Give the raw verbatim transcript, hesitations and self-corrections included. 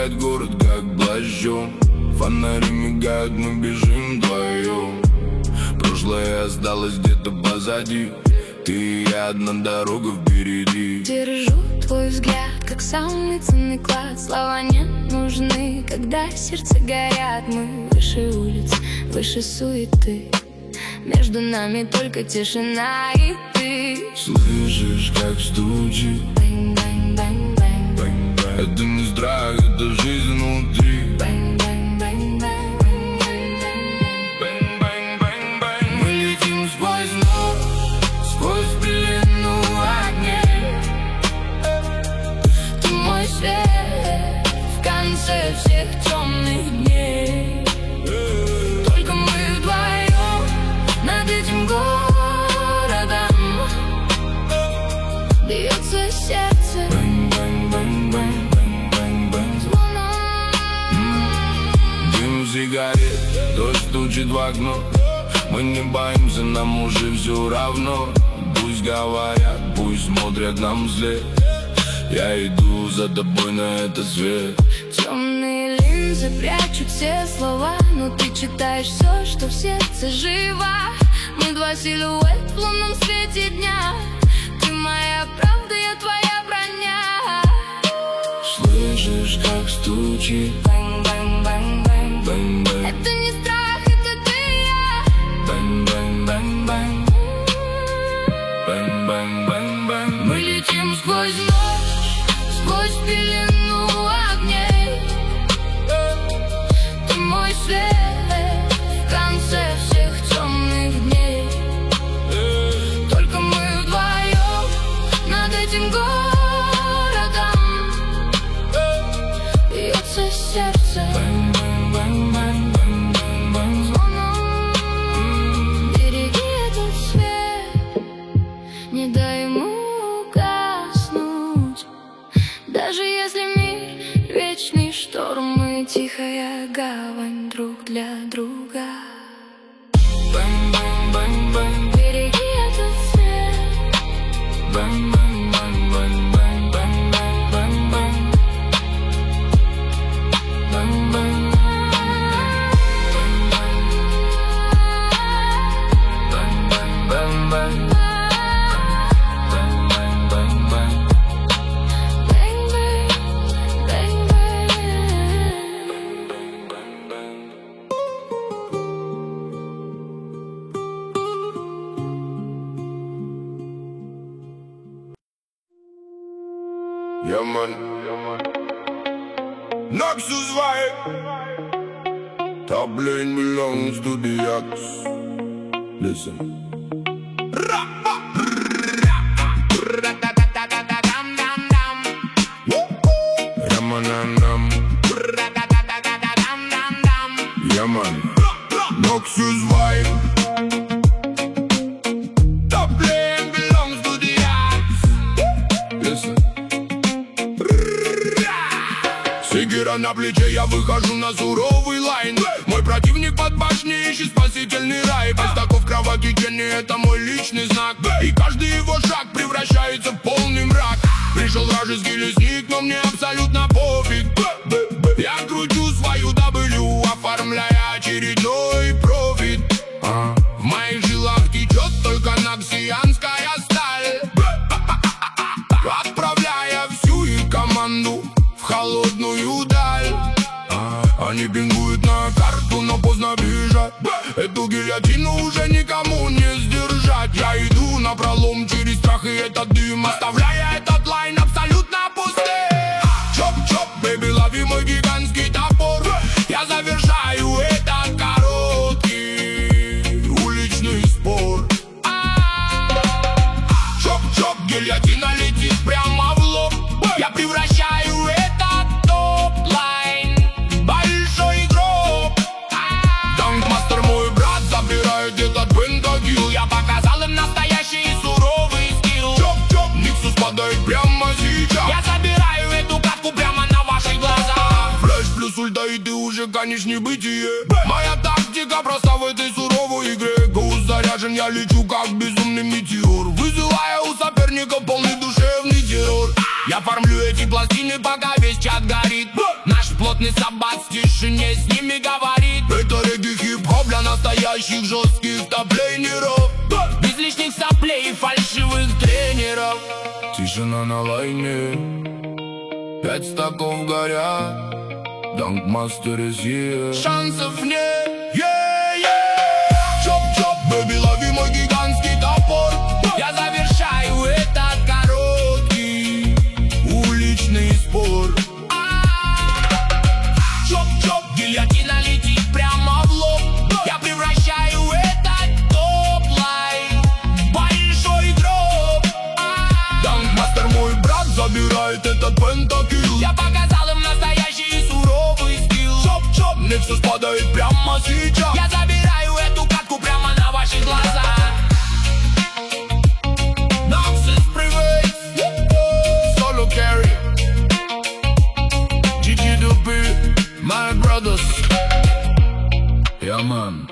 накрывает город как плащом. Фонари мигают, мы бежим вдвоем. Прошлое осталось где-то позади. Ты и я, одна дорога впереди. Держу твой взгляд, как самый ценный клад. Слова не нужны, когда сердце горят. Мы выше улиц, выше суеты. Между нами только тишина и ты. Слышишь, как стучит? Бэнг-бэнг-бэнг-бэнг. Это не страх, это жизнь внутри. Мы летим сквозь ночь, сквозь пелену огней. Ты мой свет в конце всех темных дней. Только мы вдвоем над этим городом. Бьется сердце звоном. Дым сигарет, дождь стучит в окно. Мы не боимся, нам уже все равно. Пусть говорят, пусть смотрят нам вслед. Я иду за тобой на этот свет. Темные линзы прячут все слова, но ты читаешь все, что в сердце живо. Мы два силуэт в лунном свете дня. Ты моя правда, я твоя броня. Слышишь, как стучит? Бэнг-бэнг-бэнг-бэнг. Бэнг-бэнг. Это не страх, это ты и я. Бэнг-бэнг-бэнг-бэнг. Бэнг-бэнг-бэнг-бэнг. Мы летим сквозь ночь, сквозь пелену огней. Ты мой свет в конце всех темных дней. Только мы вдвоем над этим городом. Бьется сердце звоном. Береги этот свет, не дай ему угаснуть. Даже если мир вечный шторм, мы тихая гавань друг для друга. Бэнг-бэнг-бэнг-бэнг. Береги этот свет. Бэнг-бэнг-бэнг-бэнг-бэнг-бэнг-бэнг. Бэнг-бэнг. Бэнг-бэнг. Yeah, man. Noxus vibe. Top lane belongs to the Axe. Listen. Ramanam. Yeah, man. Noxus vibe. Top lane belongs to the Axe. Listen. Сигера на плече, я выхожу на суровый лайн. Мой противник под башней ищет спасительный рай. Без таков кроваки Кенни, это мой личный знак. И каждый его шаг превращается в полный мрак. Пришел вражеский лесник, но мне абсолютно пофиг. Я кручу свою дабл, оформляя очередной профит. В моих жилах течет только наксианская сталь, отправляя всю их команду в холодную даль. Они пингуют на карту, но поздно бежать. Эту гильотину уже никому не сдержать. Я иду напролом через страх и этот дым, оставляя этот лайн абсолютно пустым. Чоп-чоп, бэби, лови мой гигантский топор. Я завершаю этот короткий уличный спор. Чоп-чоп, гильотина летит прямо в лоб. Я превращаю этот топ-лайн в большой гроб. Данкмастер, мой брат, забирает этот пентакил. Я показал им настоящий суровый скилл. Чоп-чоп, Никсус падает прямо сейчас. Я забираю эту катку прямо на ваших глазах. Флэш плюс ульта, и ты уже канешь небытие. Моя тактика проста в этой суровой игре. Гоус заряжен, я лечу как безумный метеор, вызывая у соперников полный душевный террор. Я фармлю эти пластины, пока весь чат горит. Наш Опасный собак в тишине с ними говорит. Это регги хип-хоп для настоящих жестких топлейнеров, без лишних соплей и фальшивых тренеров. Тишина на лайне, пять стаков горят, Dankmaster is here. Шансов нет, yeah, yeah. Чоп-чоп, бэби, лови мой гигантский топор. Я завершаю этот короткий уличный спор. Чоп-чоп, гильотина летит прямо в лоб. Я превращаю этот топ-лайн в большой гроб. Dankmaster, мой брат, забирает этот пентакил. Я показал им настоящий суровый скилл. Чоп-чоп, мне все спадает прямо сейчас. Я забираю эту катку прямо на ваших глазах. Noxus Privates, Solo Carry, джи джи Dubi, my brothers. Yeah, man.